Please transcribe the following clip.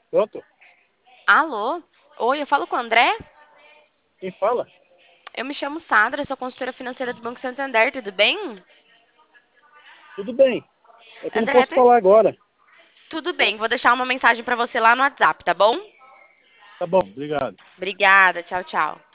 Pronto? Alô? Oi, eu falo com o André? Quem fala? Eu me chamo Sandra, sou consultora financeira do Banco Santander, tudo bem? Tudo bem. É que eu não André, posso falar agora. tudo bem, vou deixar uma mensagem pra você lá no WhatsApp, tá bom? Tá bom, obrigado. Obrigada, tchau, tchau.